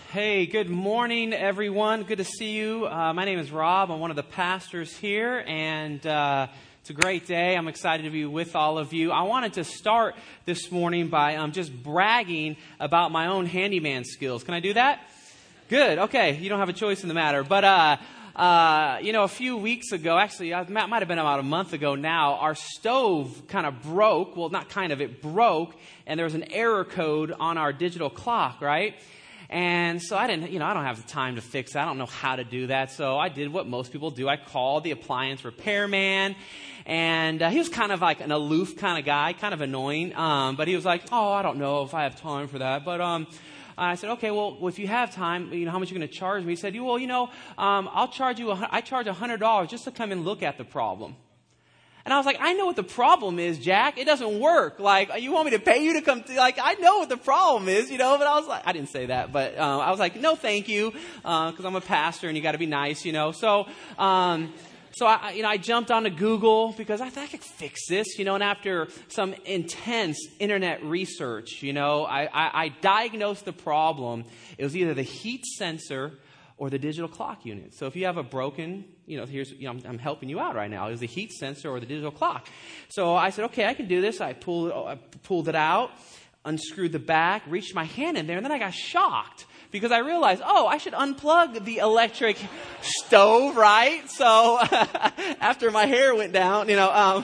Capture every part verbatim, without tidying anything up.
Hey, good morning, everyone. Good to see you. Uh, my name is Rob. I'm one of the pastors here, and uh, it's a great day. I'm excited to be with all of you. I wanted to start this morning by um, just bragging about my own handyman skills. Can I do that? Good. Okay. You don't have a choice in the matter. But, uh, uh, you know, a few weeks ago, actually, it might have been about a month ago now, our stove kind of broke. Well, not kind of, it broke, and there was an error code on our digital clock, right? And so I didn't, you know, I don't have the time to fix that. I don't know how to do that. So I did what most people do. I called the appliance repairman, and uh, he was kind of like an aloof kind of guy, kind of annoying. Um, but he was like, oh, I don't know if I have time for that. But um, I said, okay, well, if you have time, you know, how much are you going to charge me? He said, well, you know, um, I'll charge you, a, I charge one hundred dollars just to come and look at the problem. And I was like, I know what the problem is, Jack. It doesn't work. Like, you want me to pay you to come? Th- like, I know what the problem is, you know. But I was like, I didn't say that, but um, I was like, no, thank you, because uh, I'm a pastor and you got to be nice, you know. So, um, so I, you know, I jumped onto Google because I thought I could fix this, you know. And after some intense internet research, you know, I, I, I diagnosed the problem. It was either the heat sensor or the digital clock unit. So if you have a broken, you know, here's, you know, I'm, I'm helping you out right now. It was the heat sensor or the digital clock. So I said, okay, I can do this. I pulled, I pulled it out, unscrewed the back, reached my hand in there, and then I got shocked because I realized, oh, I should unplug the electric stove, right? So after my hair went down, you know, um,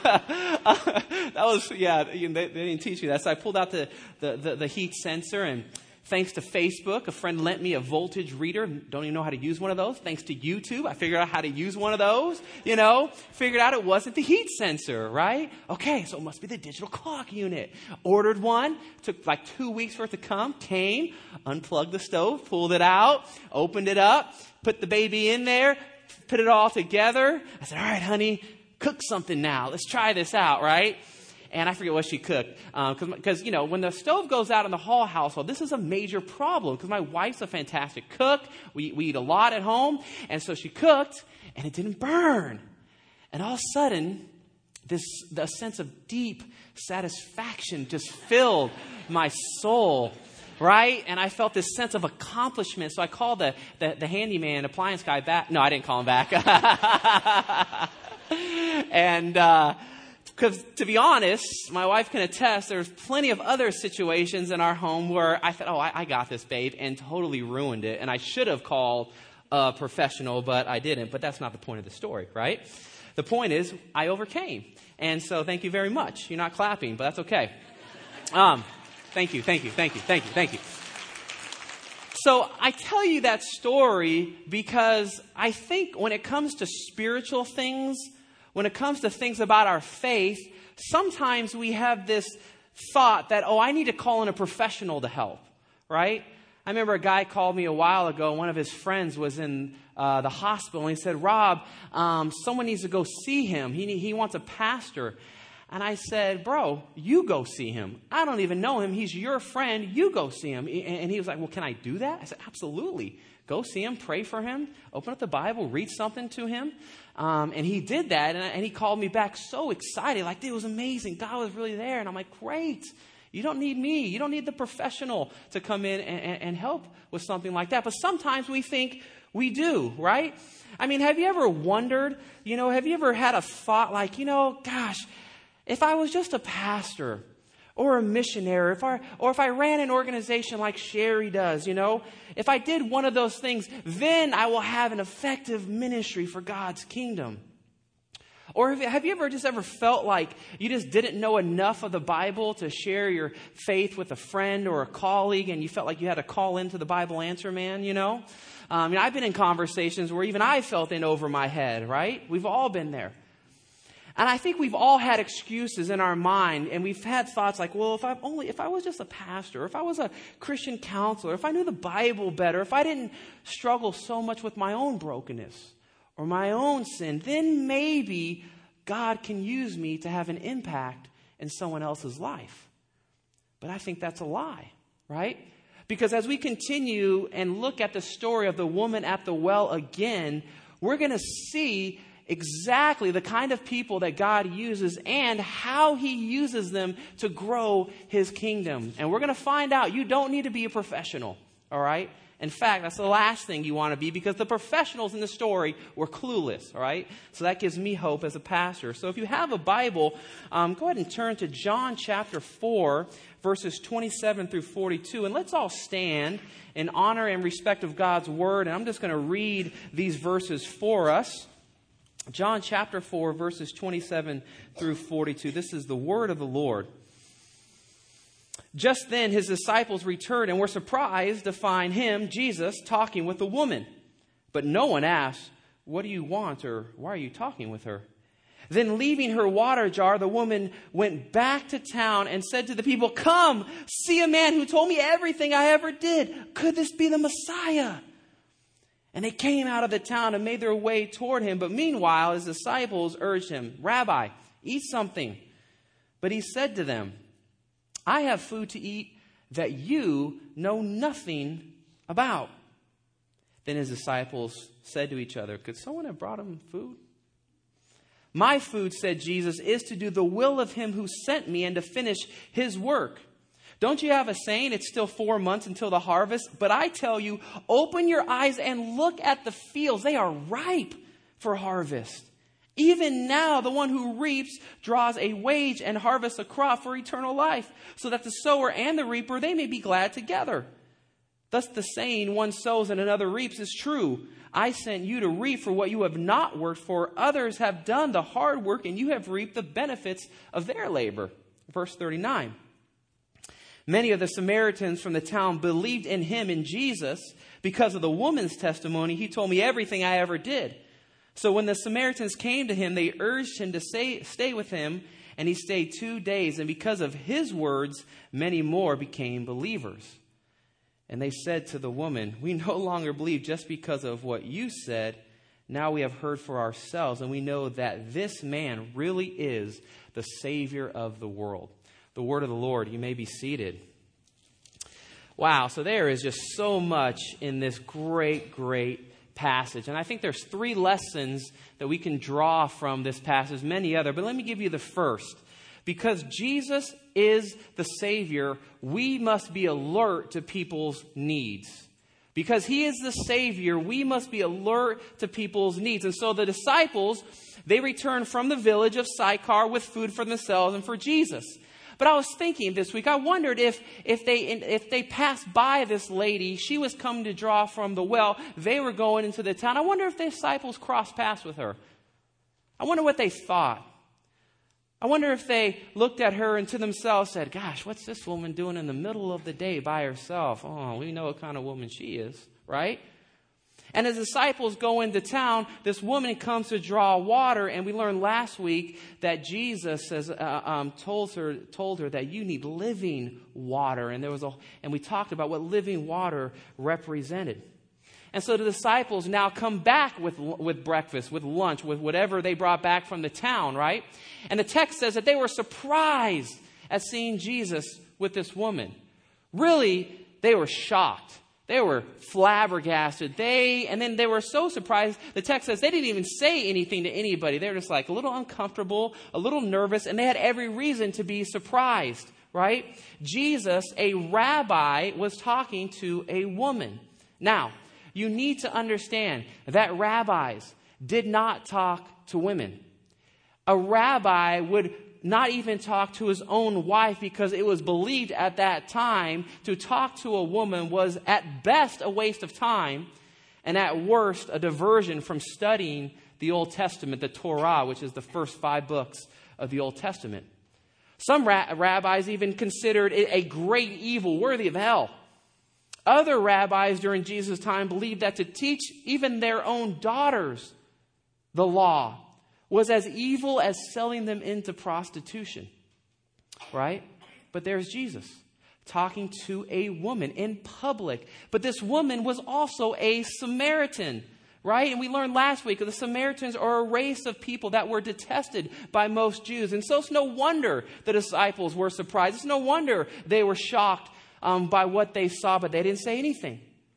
that was, yeah, you know, they, they didn't teach me that. So I pulled out the, the, the, the heat sensor, and thanks to Facebook, a friend lent me a voltage reader. Don't even know how to use one of those. Thanks to YouTube, I figured out how to use one of those, you know. Figured out it wasn't the heat sensor, right? Okay, so it must be the digital clock unit. Ordered one. Took like two weeks for it to come. Came. Unplugged the stove. Pulled it out. Opened it up. Put the baby in there. Put it all together. I said, all right, honey, cook something now. Let's try this out, right? And I forget what she cooked. Because, um, you know, when the stove goes out in the Hall household, this is a major problem. Because my wife's a fantastic cook. We, we eat a lot at home. And so she cooked, and it didn't burn. And all of a sudden, this the sense of deep satisfaction just filled my soul. Right? And I felt this sense of accomplishment. So I called the, the, the handyman appliance guy back. No, I didn't call him back. and... uh Because to be honest, my wife can attest, there's plenty of other situations in our home where I thought, oh, I, I got this, babe, and totally ruined it. And I should have called a professional, but I didn't. But that's not the point of the story, right? The point is, I overcame. And so thank you very much. You're not clapping, but that's okay. Um, thank you, thank you, thank you, thank you, thank you. So I tell you that story because I think when it comes to spiritual things, when it comes to things about our faith, sometimes we have this thought that, oh, I need to call in a professional to help, right? I remember a guy called me a while ago. One of his friends was in uh, the hospital, and he said, Rob, um, someone needs to go see him. He, he wants a pastor. And I said, bro, you go see him. I don't even know him. He's your friend. You go see him. And he was like, well, can I do that? I said, absolutely. Go see him, pray for him, open up the Bible, read something to him. Um, and he did that, and, and he called me back so excited, like, it was amazing. God was really there. And I'm like, great. You don't need me. You don't need the professional to come in and, and, and help with something like that. But sometimes we think we do, right? I mean, have you ever wondered, you know, have you ever had a thought like, you know, gosh, if I was just a pastor or a missionary, if I, or if I ran an organization like Sherry does, you know, if I did one of those things, then I will have an effective ministry for God's kingdom. Or have, have you ever just ever felt like you just didn't know enough of the Bible to share your faith with a friend or a colleague, and you felt like you had to call into the Bible Answer Man, you know? Um, you know, I've been in conversations where even I felt in over my head, right? We've all been there. And I think we've all had excuses in our mind, and we've had thoughts like, well, if I only, if I was just a pastor, if I was a Christian counselor, if I knew the Bible better, if I didn't struggle so much with my own brokenness or my own sin, then maybe God can use me to have an impact in someone else's life. But I think that's a lie, right? Because as we continue and look at the story of the woman at the well again, we're going to see exactly the kind of people that God uses and how he uses them to grow his kingdom. And we're going to find out you don't need to be a professional, all right? In fact, that's the last thing you want to be, because the professionals in the story were clueless, all right? So that gives me hope as a pastor. So if you have a Bible, um, go ahead and turn to John chapter four, verses twenty-seven through forty-two. And let's all stand in honor and respect of God's word. And I'm just going to read these verses for us. John chapter four, verses twenty-seven through forty-two. This is the word of the Lord. Just then his disciples returned and were surprised to find him, Jesus, talking with a woman. But no one asked, "What do you want?" or "Why are you talking with her?" Then leaving her water jar, the woman went back to town and said to the people, "Come, see a man who told me everything I ever did. Could this be the Messiah?" And they came out of the town and made their way toward him. But meanwhile, his disciples urged him, "Rabbi, eat something." But he said to them, "I have food to eat that you know nothing about." Then his disciples said to each other, "Could someone have brought him food?" "My food," said Jesus, "is to do the will of him who sent me and to finish his work. Don't you have a saying, it's still four months until the harvest? But I tell you, open your eyes and look at the fields. They are ripe for harvest. Even now, the one who reaps draws a wage and harvests a crop for eternal life, so that the sower and the reaper, they may be glad together. Thus the saying, one sows and another reaps, is true. I sent you to reap for what you have not worked for. Others have done the hard work, and you have reaped the benefits of their labor." Verse thirty-nine. Many of the Samaritans from the town believed in him, in Jesus, because of the woman's testimony. "He told me everything I ever did." So when the Samaritans came to him, they urged him to stay, stay with him, and he stayed two days. And because of his words, many more became believers. And they said to the woman, "We no longer believe just because of what you said. Now we have heard for ourselves, and we know that this man really is the Savior of the world." The word of the Lord. You may be seated. Wow, so there is just so much in this great, great passage. And I think there's three lessons that we can draw from this passage, many other. But let me give you the first. Because Jesus is the Savior, we must be alert to people's needs. Because he is the Savior, we must be alert to people's needs. And so the disciples, they returned from the village of Sychar with food for themselves and for Jesus. But I was thinking this week, I wondered if if they if they passed by this lady, she was coming to draw from the well, they were going into the town. I wonder if the disciples crossed paths with her. I wonder what they thought. I wonder if they looked at her and to themselves said, "Gosh, what's this woman doing in the middle of the day by herself? Oh, we know what kind of woman she is," right? And as disciples go into town, this woman comes to draw water, and we learned last week that Jesus has uh, um, told her told her that you need living water, and there was a and we talked about what living water represented. And so the disciples now come back with with breakfast, with lunch, with whatever they brought back from the town, right? And the text says that they were surprised at seeing Jesus with this woman. Really, they were shocked. They were flabbergasted. They, and then they were so surprised, the text says they didn't even say anything to anybody. They were just like a little uncomfortable, a little nervous, and they had every reason to be surprised, right? Jesus, a rabbi, was talking to a woman. Now, you need to understand that rabbis did not talk to women. A rabbi would not even talk to his own wife, because it was believed at that time to talk to a woman was at best a waste of time, and at worst a diversion from studying the Old Testament, the Torah, which is the first five books of the Old Testament. Some ra- rabbis even considered it a great evil worthy of hell. Other rabbis during Jesus' time believed that to teach even their own daughters the law was as evil as selling them into prostitution, right? But there's Jesus talking to a woman in public. But this woman was also a Samaritan, right? And we learned last week that the Samaritans are a race of people that were detested by most Jews. And so it's no wonder the disciples were surprised. It's no wonder they were shocked um, by what they saw, but they didn't say anything.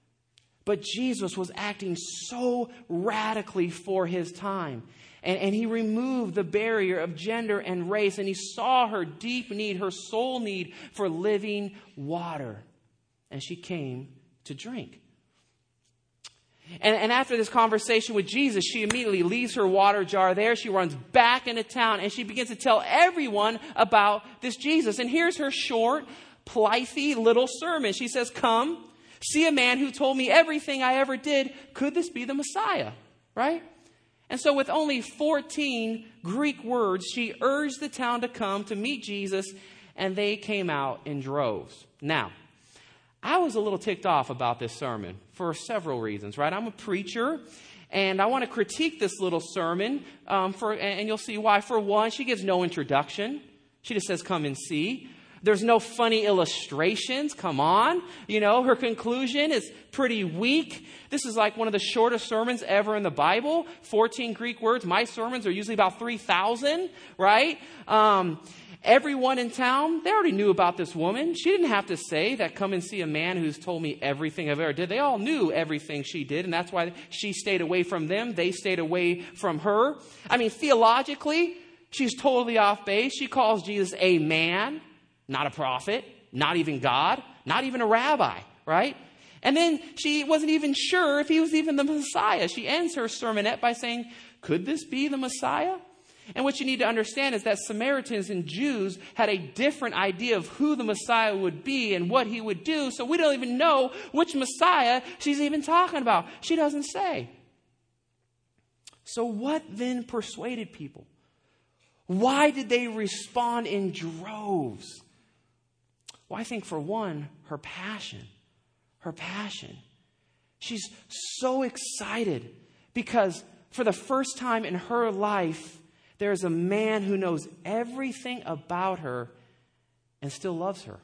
But Jesus was acting so radically for his time. And, and he removed the barrier of gender and race. And he saw her deep need, her soul need for living water. And she came to drink. And, and after this conversation with Jesus, she immediately leaves her water jar there. She runs back into town and she begins to tell everyone about this Jesus. And here's her short, pithy little sermon. She says, "Come, see a man who told me everything I ever did. Could this be the Messiah?" Right? And so with only fourteen Greek words, she urged the town to come to meet Jesus, and they came out in droves. Now, I was a little ticked off about this sermon for several reasons, right? I'm a preacher, and I want to critique this little sermon, um, for, and you'll see why. For one, she gives no introduction. She just says, "Come and see." There's no funny illustrations. Come on. You know, her conclusion is pretty weak. This is like one of the shortest sermons ever in the Bible. fourteen Greek words. My sermons are usually about three thousand, right? Um, everyone in town, they already knew about this woman. She didn't have to say that, "Come and see a man who's told me everything I've ever did." They all knew everything she did, and that's why she stayed away from them. They stayed away from her. I mean, theologically, she's totally off base. She calls Jesus a man. Not a prophet, not even God, not even a rabbi, right? And then she wasn't even sure if he was even the Messiah. She ends her sermonette by saying, "Could this be the Messiah?" And what you need to understand is that Samaritans and Jews had a different idea of who the Messiah would be and what he would do. So we don't even know which Messiah she's even talking about. She doesn't say. So what then persuaded people? Why did they respond in droves? Well, I think for one, her passion. Her passion. She's so excited because for the first time in her life, there's a man who knows everything about her and still loves her.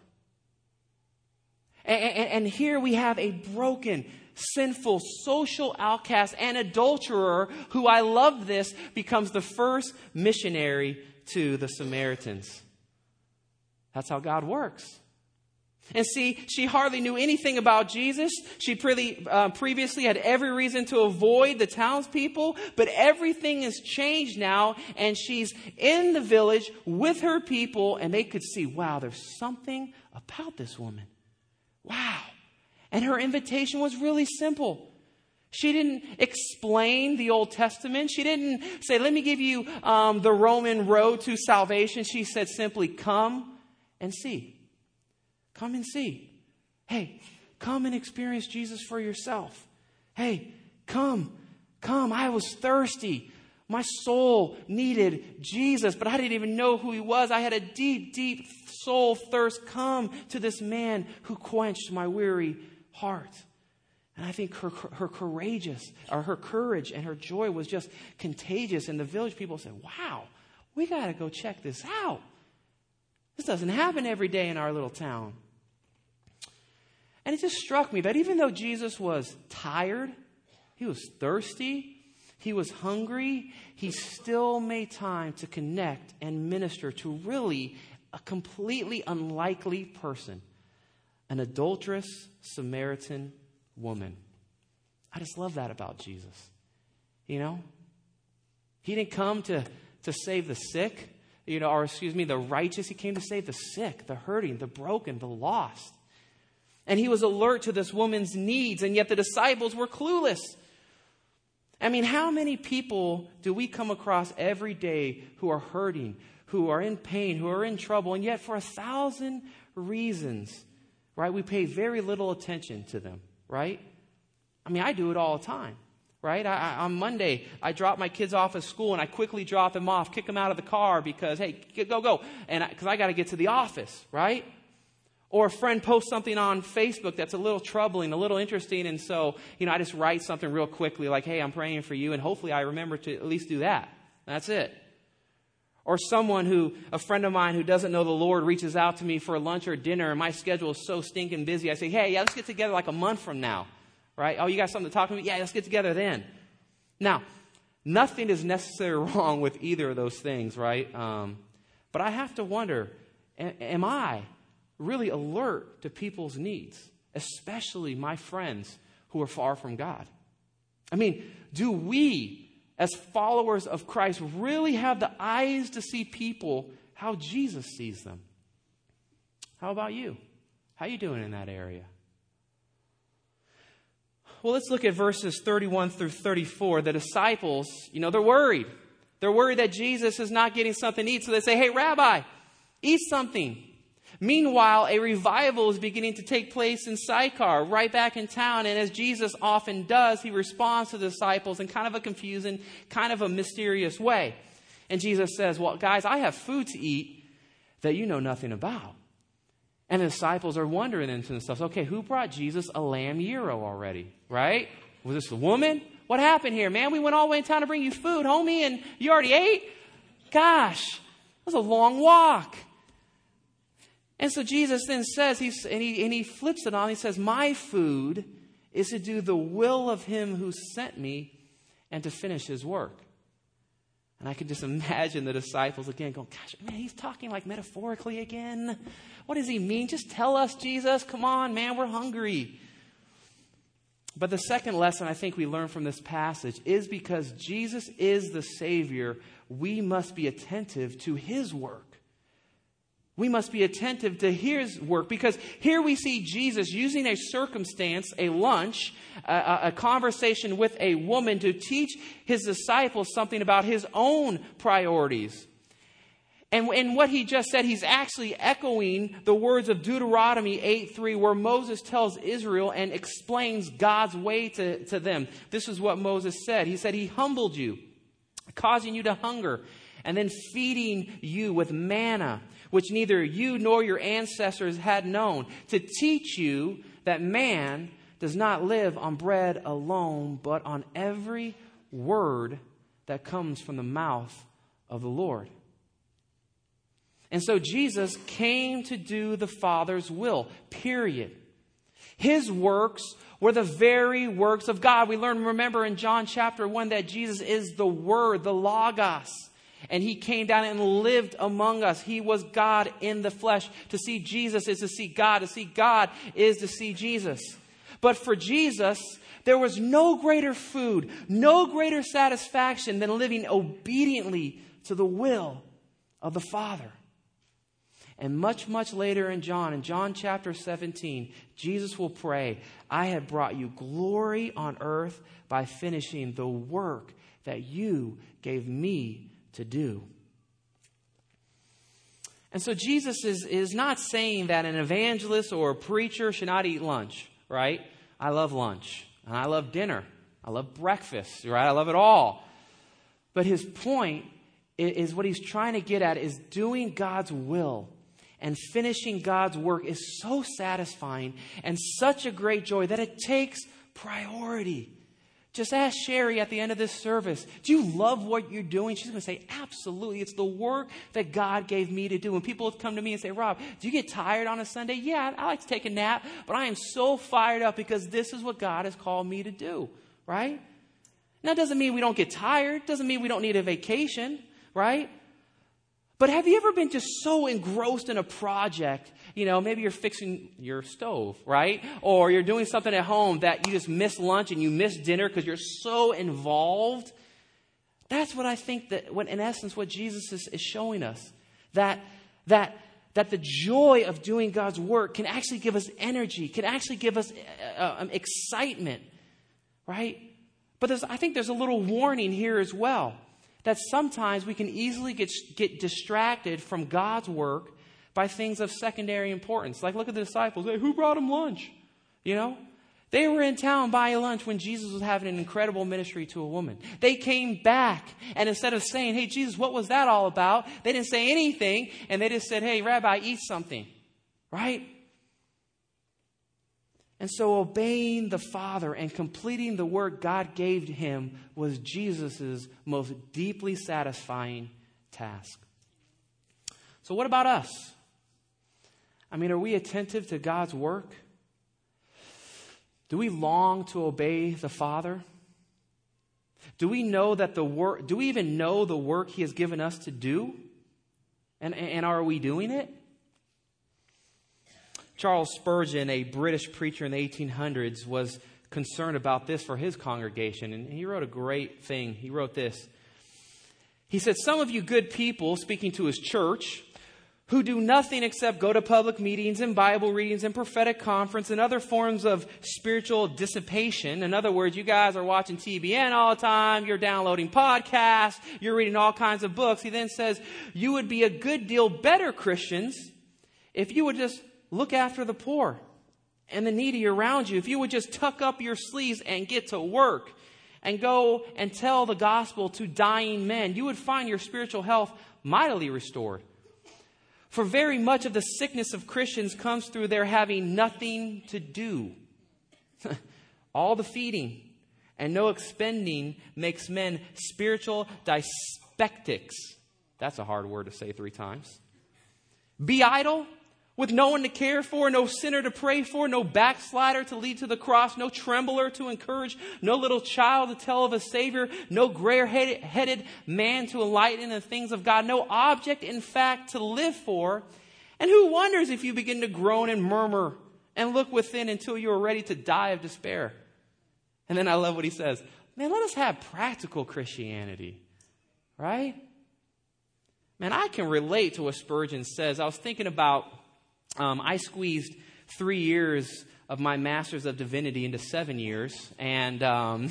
And, and, and here we have a broken, sinful, social outcast and adulterer who, I love this, becomes the first missionary to the Samaritans. That's how God works. And see, she hardly knew anything about Jesus. She pretty, uh, previously had every reason to avoid the townspeople, but everything has changed now, and she's in the village with her people, and they could see, wow, there's something about this woman. Wow. And her invitation was really simple. She didn't explain the Old Testament. She didn't say, "Let me give you um, the Roman road to salvation." She said simply, "Come and see. Come and see. Hey, come and experience Jesus for yourself. Hey, come, come. I was thirsty. My soul needed Jesus, but I didn't even know who he was. I had a deep, deep soul thirst. Come to this man who quenched my weary heart." And I think her, her courageous, or her courage and her joy was just contagious. And the village people said, "Wow, we got to go check this out. This doesn't happen every day in our little town." And it just struck me that even though Jesus was tired, he was thirsty, he was hungry, he still made time to connect and minister to really a completely unlikely person, an adulterous Samaritan woman. I just love that about Jesus. You know, he didn't come to, to save the sick, you know, or excuse me, the righteous. He came to save the sick, the hurting, the broken, the lost. And he was alert to this woman's needs, and yet the disciples were clueless. I mean, how many people do we come across every day who are hurting, who are in pain, who are in trouble, and yet for a thousand reasons, right, we pay very little attention to them, right? I mean, I do it all the time, right? I, I, on Monday, I drop my kids off at school, and I quickly drop them off, kick them out of the car because, hey, go, go, and because I, I got to get to the office, right? Or a friend posts something on Facebook that's a little troubling, a little interesting, and so, you know, I just write something real quickly like, "Hey, I'm praying for you," and hopefully I remember to at least do that. That's it. Or someone who, a friend of mine who doesn't know the Lord reaches out to me for lunch or dinner, and my schedule is so stinking busy. I say, "Hey, yeah, let's get together like a month from now," right? "Oh, you got something to talk to me? Yeah, let's get together then." Now, nothing is necessarily wrong with either of those things, right? Um, but I have to wonder, am I really alert to people's needs, especially my friends who are far from God? I mean, do we, as followers of Christ, really have the eyes to see people how Jesus sees them? How about you? How you doing in that area? Well, let's look at verses thirty-one through thirty-four. The disciples, you know, they're worried. They're worried that Jesus is not getting something to eat. So they say, hey, Rabbi, eat something. Meanwhile, a revival is beginning to take place in Sychar, right back in town. And as Jesus often does, he responds to the disciples in kind of a confusing, kind of a mysterious way. And Jesus says, well, guys, I have food to eat that you know nothing about. And the disciples are wondering into themselves, okay, who brought Jesus a lamb gyro already, right? Was this a woman? What happened here, man? We went all the way in town to bring you food, homie, and you already ate? Gosh, it was a long walk. And so Jesus then says, he's, and, he, and he flips it on, he says, my food is to do the will of him who sent me and to finish his work. And I can just imagine the disciples again going, gosh, man, he's talking like metaphorically again. What does he mean? Just tell us, Jesus. Come on, man, we're hungry. But the second lesson I think we learn from this passage is because Jesus is the Savior, we must be attentive to his work. We must be attentive to his work, because here we see Jesus using a circumstance, a lunch, a, a conversation with a woman to teach his disciples something about his own priorities. And in what he just said, he's actually echoing the words of Deuteronomy eight three, where Moses tells Israel and explains God's way to, to them. This is what Moses said. He said, he humbled you, causing you to hunger, and then feeding you with manna, which neither you nor your ancestors had known, to teach you that man does not live on bread alone, but on every word that comes from the mouth of the Lord. And so Jesus came to do the Father's will, period. His works were the very works of God. We learn, remember in John chapter one, that Jesus is the Word, the Logos. And he came down and lived among us. He was God in the flesh. To see Jesus is to see God. To see God is to see Jesus. But for Jesus, there was no greater food, no greater satisfaction than living obediently to the will of the Father. And much, much later in John, in John chapter seventeen, Jesus will pray, I have brought you glory on earth by finishing the work that you gave me to do. And so Jesus is, is not saying that an evangelist or a preacher should not eat lunch, right? I love lunch, and I love dinner. I love breakfast, right? I love it all. But his point is, is what he's trying to get at is doing God's will and finishing God's work is so satisfying and such a great joy that it takes priority. Just ask Sherry at the end of this service, do you love what you're doing? She's going to say, absolutely. It's the work that God gave me to do. When people come to me and say, Rob, do you get tired on a Sunday? Yeah, I like to take a nap, but I am so fired up because this is what God has called me to do, right? Now, that doesn't mean we don't get tired. Doesn't mean we don't need a vacation, right? But have you ever been just so engrossed in a project, you know, maybe you're fixing your stove, right? Or you're doing something at home that you just miss lunch and you miss dinner because you're so involved. That's what I think that, what, in essence, what Jesus is, is showing us. That, that, that the joy of doing God's work can actually give us energy, can actually give us uh, um, excitement, right? But there's, I think there's a little warning here as well. That sometimes we can easily get, get distracted from God's work by things of secondary importance. Like, look at the disciples. Hey, who brought them lunch? You know? They were in town buying lunch when Jesus was having an incredible ministry to a woman. They came back, and instead of saying, hey, Jesus, what was that all about? They didn't say anything, and they just said, hey, Rabbi, eat something. Right? And so obeying the Father and completing the work God gave him was Jesus' most deeply satisfying task. So what about us? I mean, are we attentive to God's work? Do we long to obey the Father? Do we know that the work, do we even know the work he has given us to do? And, and are we doing it? Charles Spurgeon, a British preacher in the eighteen hundreds, was concerned about this for his congregation. And he wrote a great thing. He wrote this. He said, some of you good people, speaking to his church, who do nothing except go to public meetings and Bible readings and prophetic conference and other forms of spiritual dissipation. In other words, you guys are watching T B N all the time, you're downloading podcasts, you're reading all kinds of books. He then says, you would be a good deal better Christians if you would just look after the poor and the needy around you. If you would just tuck up your sleeves and get to work and go and tell the gospel to dying men, you would find your spiritual health mightily restored. For very much of the sickness of Christians comes through their having nothing to do. All the feeding and no expending makes men spiritual dyspeptics. That's a hard word to say three times. Be idle, with no one to care for, no sinner to pray for, no backslider to lead to the cross, no trembler to encourage, no little child to tell of a Savior, no gray-headed man to enlighten the things of God, no object, in fact, to live for. And who wonders if you begin to groan and murmur and look within until you are ready to die of despair? And then I love what he says. Man, let us have practical Christianity, right? Man, I can relate to what Spurgeon says. I was thinking about Um, I squeezed three years of my Master's of Divinity into seven years, and um,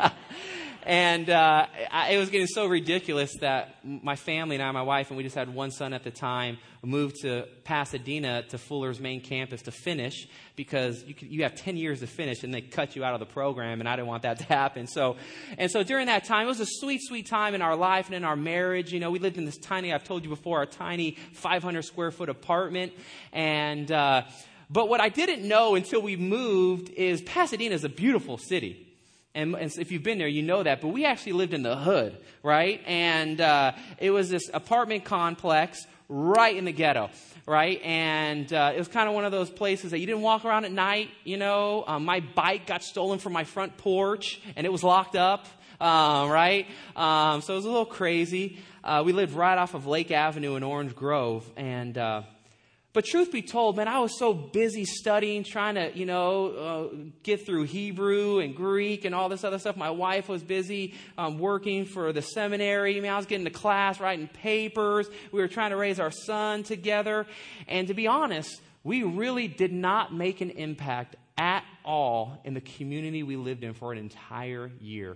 and uh, I, it was getting so ridiculous that my family and I, my wife, and we just had one son at the time, moved to Pasadena to Fuller's main campus to finish, because you could, you have ten years to finish, and they cut you out of the program, and I didn't want that to happen. So, and so during that time, it was a sweet, sweet time in our life and in our marriage. You know, we lived in this tiny, I've told you before, a tiny five hundred square foot apartment, and uh, but what I didn't know until we moved is Pasadena is a beautiful city. And, and if you've been there, you know that. But we actually lived in the hood, right? And uh, it was this apartment complex right in the ghetto, right? And uh, it was kind of one of those places that you didn't walk around at night, you know. Um, my bike got stolen from my front porch, and it was locked up, um, right? Um, so it was a little crazy. Uh, we lived right off of Lake Avenue in Orange Grove, and... Uh, But truth be told, man, I was so busy studying, trying to, you know, uh, get through Hebrew and Greek and all this other stuff. My wife was busy um, working for the seminary. I mean, I was getting to class, writing papers. We were trying to raise our son together. And to be honest, we really did not make an impact at all in the community we lived in for an entire year.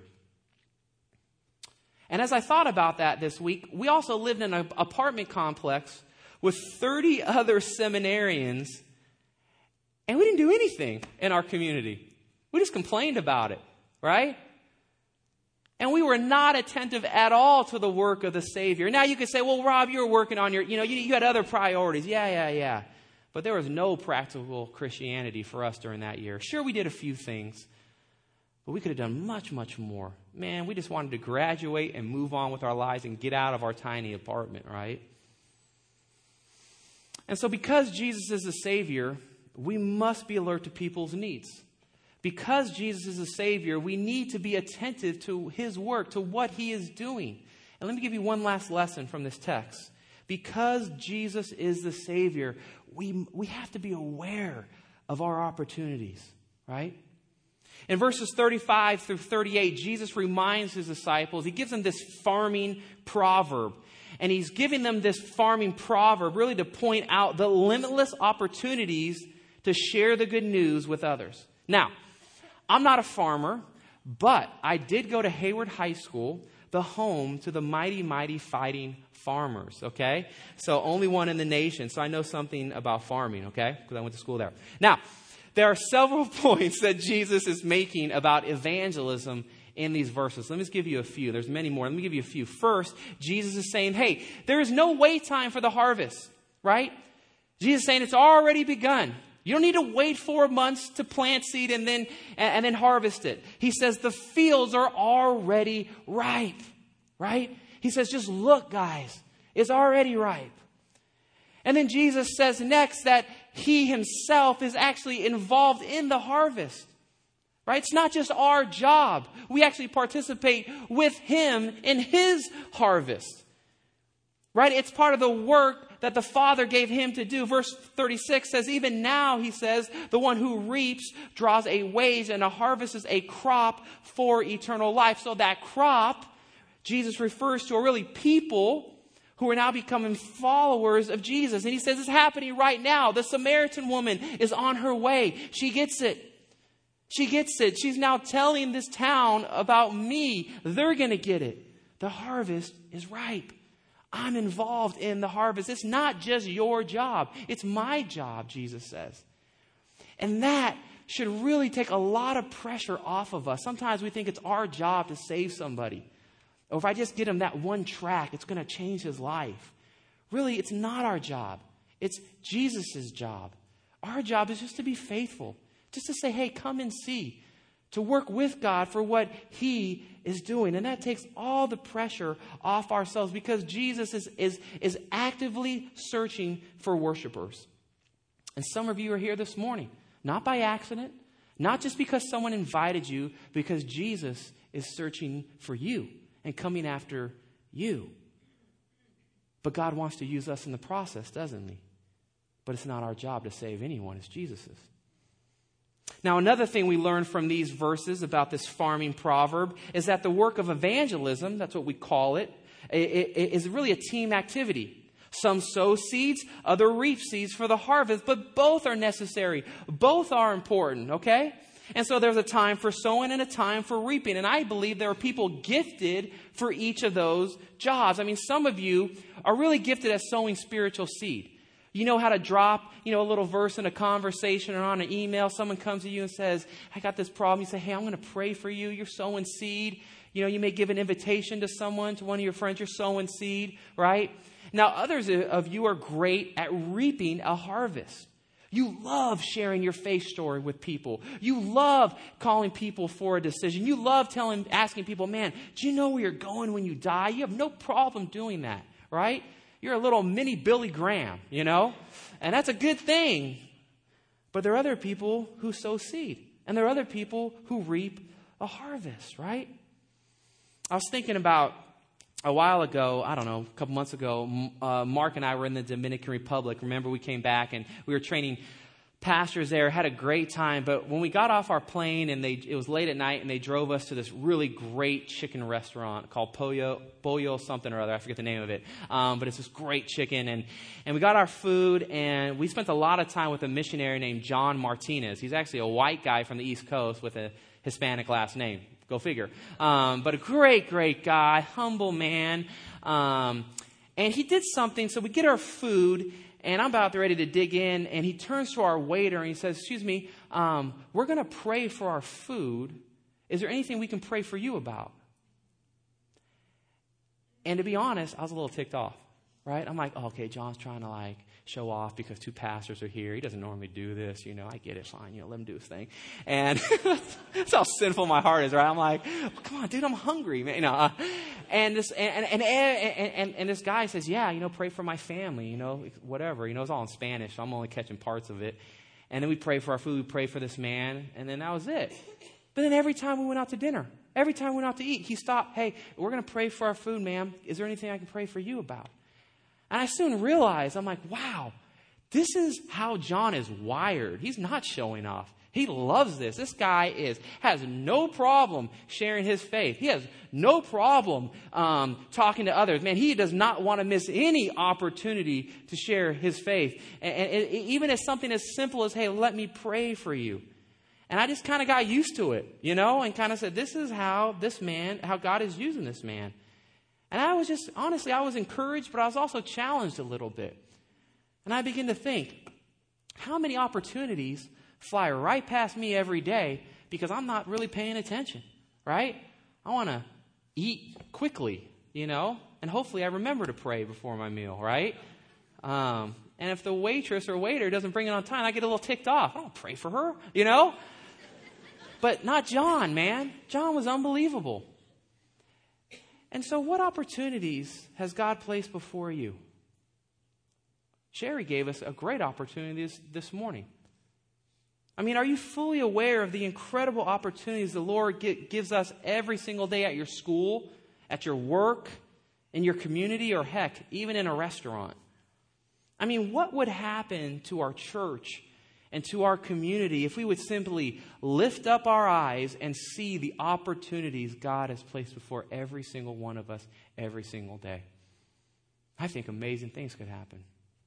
And as I thought about that this week, we also lived in an apartment complex with thirty other seminarians, and we didn't do anything in our community. We just complained about it, right? And we were not attentive at all to the work of the Savior. Now you could say, well, Rob, you were working on your, you know, you, you had other priorities. Yeah, yeah, yeah. But there was no practical Christianity for us during that year. Sure, we did a few things, but we could have done much, much more. Man, we just wanted to graduate and move on with our lives and get out of our tiny apartment, right? And so because Jesus is the Savior, we must be alert to people's needs. Because Jesus is the Savior, we need to be attentive to His work, to what He is doing. And let me give you one last lesson from this text. Because Jesus is the Savior, we, we have to be aware of our opportunities, right? In verses thirty-five through thirty-eight, Jesus reminds His disciples, He gives them this farming proverb. And He's giving them this farming proverb really to point out the limitless opportunities to share the good news with others. Now, I'm not a farmer, but I did go to Hayward High School, the home to the mighty, mighty fighting farmers, okay? So only one in the nation. So I know something about farming, okay? Because I went to school there. Now, there are several points that Jesus is making about evangelism in these verses. Let me just give you a few. There's many more. Let me give you a few. First, Jesus is saying, hey, there is no wait time for the harvest, right? Jesus is saying it's already begun. You don't need to wait four months to plant seed and then, and then harvest it. He says the fields are already ripe, right? He says, just look, guys, it's already ripe. And then Jesus says next that He Himself is actually involved in the harvest. Right? It's not just our job. We actually participate with Him in His harvest. Right? It's part of the work that the Father gave Him to do. Verse thirty-six says, even now, He says, the one who reaps draws a wage and a harvest is a crop for eternal life. So that crop, Jesus refers to are really people who are now becoming followers of Jesus. And he says it's happening right now. The Samaritan woman is on her way. She gets it. She gets it. She's now telling this town about me. They're going to get it. The harvest is ripe. I'm involved in the harvest. It's not just your job. It's my job, Jesus says. And that should really take a lot of pressure off of us. Sometimes we think it's our job to save somebody. Or if I just get him that one track, it's going to change his life. Really, it's not our job. It's Jesus' job. Our job is just to be faithful. Just to say, hey, come and see. To work with God for what he is doing. And that takes all the pressure off ourselves because Jesus is, is, is actively searching for worshipers. And some of you are here this morning, not by accident, not just because someone invited you, because Jesus is searching for you and coming after you. But God wants to use us in the process, doesn't he? But it's not our job to save anyone, it's Jesus's. Now, another thing we learn from these verses about this farming proverb is that the work of evangelism, that's what we call it, is really a team activity. Some sow seeds, other reap seeds for the harvest, but both are necessary. Both are important, okay? And so there's a time for sowing and a time for reaping. And I believe there are people gifted for each of those jobs. I mean, some of you are really gifted at sowing spiritual seed. You know how to drop, you know, a little verse in a conversation or on an email. Someone comes to you and says, I got this problem. You say, hey, I'm going to pray for you. You're sowing seed. You know, you may give an invitation to someone, to one of your friends. You're sowing seed, right? Now, others of you are great at reaping a harvest. You love sharing your faith story with people. You love calling people for a decision. You love telling, asking people, man, do you know where you're going when you die? You have no problem doing that, right? You're a little mini Billy Graham, you know? And that's a good thing. But there are other people who sow seed. And there are other people who reap a harvest, right? I was thinking about a while ago, I don't know, a couple months ago, uh, Mark and I were in the Dominican Republic. Remember, we came back and we were training pastors there, had a great time. But when we got off our plane and they, it was late at night and they drove us to this really great chicken restaurant called Pollo, Pollo something or other. I forget the name of it. Um, but it's this great chicken. And, and we got our food and we spent a lot of time with a missionary named John Martinez. He's actually a white guy from the East Coast with a Hispanic last name. Go figure. Um, but a great, great guy, humble man. Um, and he did something. So we get our food. And I'm about ready to dig in, and he turns to our waiter and he says, excuse me, um, we're going to pray for our food. Is there anything we can pray for you about? And to be honest, I was a little ticked off, right? I'm like, oh, okay, John's trying to like show off because two pastors are here. He doesn't normally do this, you know. I get it, fine, you know, let him do his thing. And that's how sinful my heart is, right? I'm like, well, come on, dude, I'm hungry, man. You know, uh, and this and and, and and and and this guy says, yeah, you know, pray for my family, you know, whatever. You know, it's all in Spanish, so I'm only catching parts of it. And then we pray for our food, we pray for this man, and then that was it. But then every time we went out to dinner, every time we went out to eat, he stopped, hey, we're going to pray for our food, ma'am. Is there anything I can pray for you about? And I soon realized, I'm like, wow, this is how John is wired. He's not showing off. He loves this. This guy is has no problem sharing his faith. He has no problem um, talking to others. Man, he does not want to miss any opportunity to share his faith. And, and, and even as something as simple as, hey, let me pray for you. And I just kind of got used to it, you know, and kind of said, this is how this man, how God is using this man. And I was just, honestly, I was encouraged, but I was also challenged a little bit. And I began to think, how many opportunities fly right past me every day because I'm not really paying attention, right? I want to eat quickly, you know, and hopefully I remember to pray before my meal, right? Um, and if the waitress or waiter doesn't bring it on time, I get a little ticked off. I don't pray for her, you know? But not John, man. John was unbelievable. And so what opportunities has God placed before you? Sherry gave us a great opportunity this, this morning. I mean, are you fully aware of the incredible opportunities the Lord gi- gives us every single day at your school, at your work, in your community, or heck, even in a restaurant? I mean, what would happen to our church and to our community if we would simply lift up our eyes and see the opportunities God has placed before every single one of us every single day? I think amazing things could happen.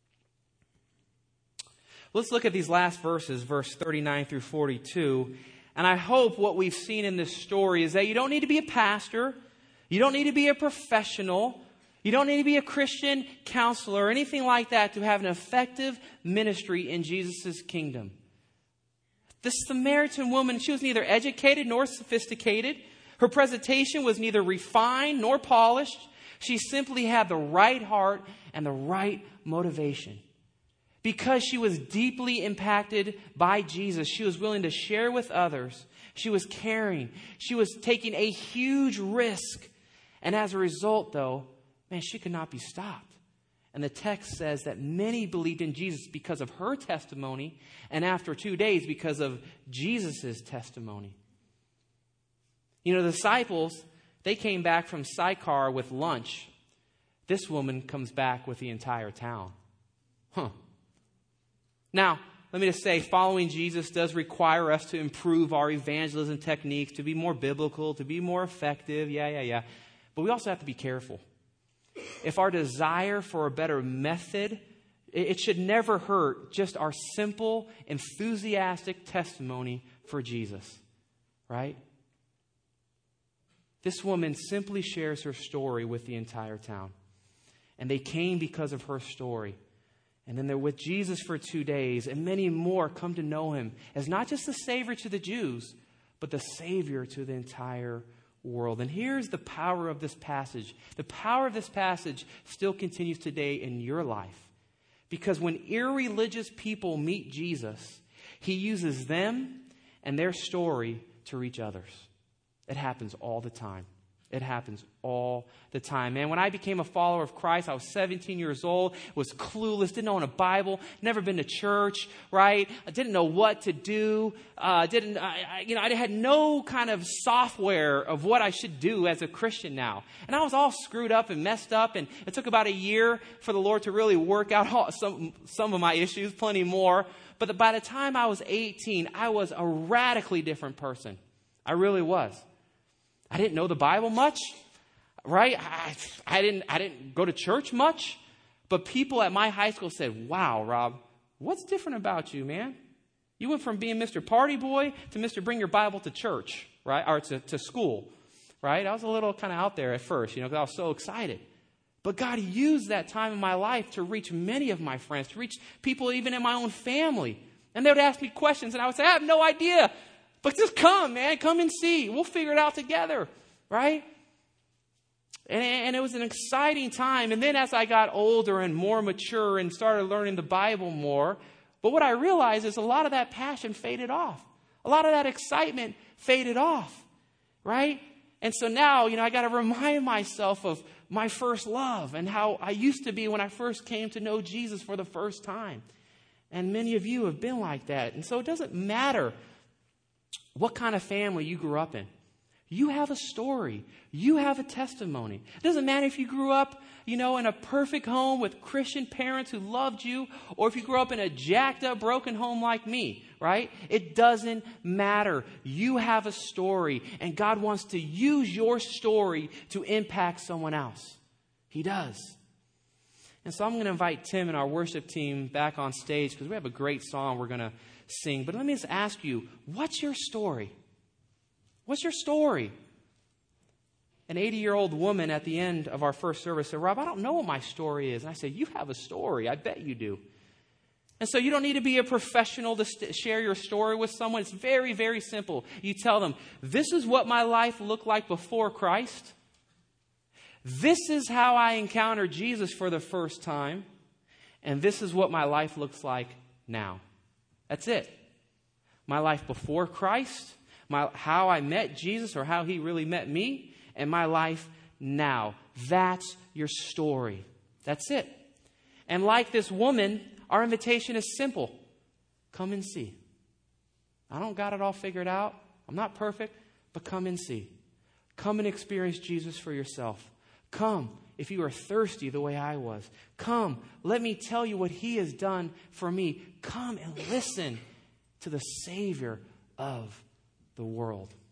Let's look at these last verses, verse thirty-nine through forty-two. And I hope what we've seen in this story is that you don't need to be a pastor. You don't need to be a professional. You don't need to be a Christian counselor or anything like that to have an effective ministry in Jesus' kingdom. This Samaritan woman, she was neither educated nor sophisticated. Her presentation was neither refined nor polished. She simply had the right heart and the right motivation. Because she was deeply impacted by Jesus, she was willing to share with others. She was caring. She was taking a huge risk. And as a result, though, man, she could not be stopped. And the text says that many believed in Jesus because of her testimony, and after two days because of Jesus' testimony. You know, the disciples, they came back from Sychar with lunch. This woman comes back with the entire town. Huh. Now, let me just say, following Jesus does require us to improve our evangelism techniques, to be more biblical, to be more effective. Yeah, yeah, yeah. But we also have to be careful. If our desire for a better method, it should never hurt just our simple, enthusiastic testimony for Jesus, right? This woman simply shares her story with the entire town. And they came because of her story. And then they're with Jesus for two days, and many more come to know him as not just the Savior to the Jews, but the Savior to the entire world. And here's the power of this passage. The power of this passage still continues today in your life. Because when irreligious people meet Jesus, he uses them and their story to reach others. It happens all the time. It happens all the time. Man, when I became a follower of Christ, I was seventeen years old, was clueless, didn't own a Bible, never been to church, right? I didn't know what to do. Uh, didn't, I, I, you know, I had no kind of software of what I should do as a Christian now. And I was all screwed up and messed up, and it took about a year for the Lord to really work out all, some, some of my issues, plenty more. But the, by the time I was eighteen, I was a radically different person. I really was. I didn't know the Bible much, right? I, I didn't I didn't go to church much. But people at my high school said, wow, Rob, what's different about you, man? You went from being Mister Party Boy to Mister Bring Your Bible to church, right? Or to, to school, right? I was a little kind of out there at first, you know, because I was so excited. But God used that time in my life to reach many of my friends, to reach people even in my own family. And they would ask me questions, and I would say, I have no idea. But just come, man. Come and see. We'll figure it out together, right? And, and it was an exciting time. And then as I got older and more mature and started learning the Bible more, but what I realized is a lot of that passion faded off. A lot of that excitement faded off, right? And so now, you know, I got to remind myself of my first love and how I used to be when I first came to know Jesus for the first time. And many of you have been like that. And so it doesn't matter what kind of family you grew up in. You have a story. You have a testimony. It doesn't matter if you grew up, you know, in a perfect home with Christian parents who loved you, or if you grew up in a jacked up, broken home like me, right? It doesn't matter. You have a story, and God wants to use your story to impact someone else. He does. And so I'm going to invite Tim and our worship team back on stage because we have a great song we're going to sing. But let me just ask you, what's your story? What's your story? An eighty-year-old woman at the end of our first service said, Rob, I don't know what my story is. And I said, you have a story. I bet you do. And so you don't need to be a professional to st- share your story with someone. It's very, very simple. You tell them, this is what my life looked like before Christ. This is how I encountered Jesus for the first time. And this is what my life looks like now. That's it. My life before Christ, my, how I met Jesus or how he really met me, and my life now. That's your story. That's it. And like this woman, our invitation is simple. Come and see. I don't got it all figured out. I'm not perfect, but come and see. Come and experience Jesus for yourself. Come if you are thirsty the way I was. Come, let me tell you what he has done for me. Come and listen to the Savior of the world.